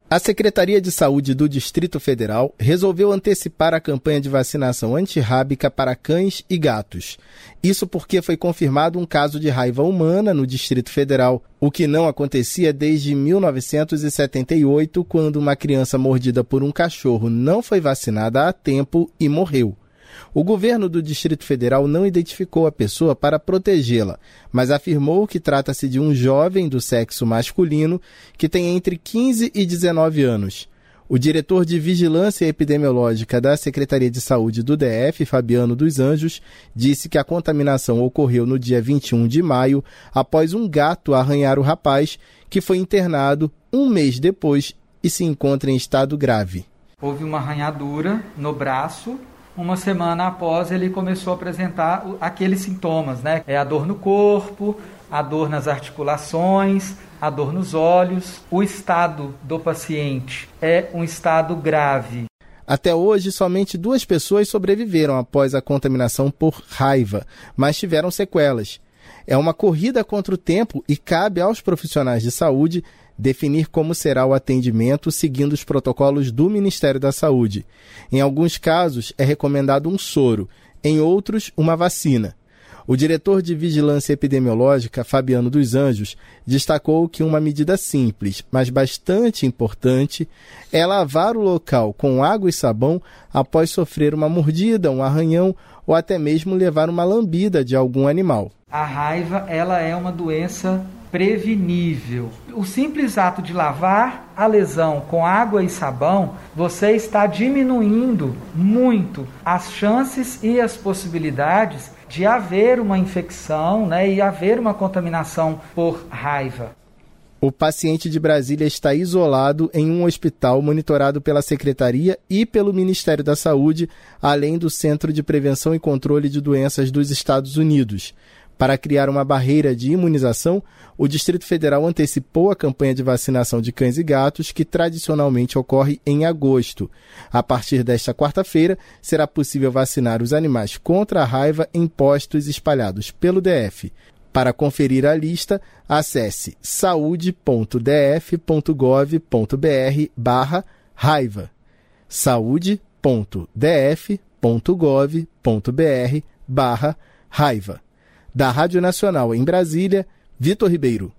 A Secretaria de Saúde do Distrito Federal resolveu antecipar a campanha de vacinação antirrábica para cães e gatos. Isso porque foi confirmado um caso de raiva humana no Distrito Federal, o que não acontecia desde 1978, quando uma criança mordida por um cachorro não foi vacinada a tempo e morreu. O governo do Distrito Federal não identificou a pessoa para protegê-la, mas afirmou que trata-se de um jovem do sexo masculino que tem entre 15 e 19 anos. O diretor de Vigilância Epidemiológica da Secretaria de Saúde do DF, Fabiano dos Anjos, disse que a contaminação ocorreu no dia 21 de maio, após um gato arranhar o rapaz, que foi internado um mês depois e se encontra em estado grave. Houve uma arranhadura no braço. Uma semana após, ele começou a apresentar aqueles sintomas, né? A dor no corpo, a dor nas articulações, a dor nos olhos. O estado do paciente é um estado grave. Até hoje, somente 2 pessoas sobreviveram após a contaminação por raiva, mas tiveram sequelas. É uma corrida contra o tempo e cabe aos profissionais de saúde definir como será o atendimento seguindo os protocolos do Ministério da Saúde. Em alguns casos, é recomendado um soro, em outros, uma vacina. O diretor de Vigilância Epidemiológica, Fabiano dos Anjos, destacou que uma medida simples, mas bastante importante, é lavar o local com água e sabão após sofrer uma mordida, um arranhão ou até mesmo levar uma lambida de algum animal. A raiva, ela é uma doença prevenível. O simples ato de lavar a lesão com água e sabão, você está diminuindo muito as chances e as possibilidades de haver uma infecção, né, e haver uma contaminação por raiva. O paciente de Brasília está isolado em um hospital monitorado pela Secretaria e pelo Ministério da Saúde, além do Centro de Prevenção e Controle de Doenças dos Estados Unidos. Para criar uma barreira de imunização, o Distrito Federal antecipou a campanha de vacinação de cães e gatos, que tradicionalmente ocorre em agosto. A partir desta quarta-feira, será possível vacinar os animais contra a raiva em postos espalhados pelo DF. Para conferir a lista, acesse saude.df.gov.br/raiva. saude.df.gov.br/raiva. Da Rádio Nacional em Brasília, Vitor Ribeiro.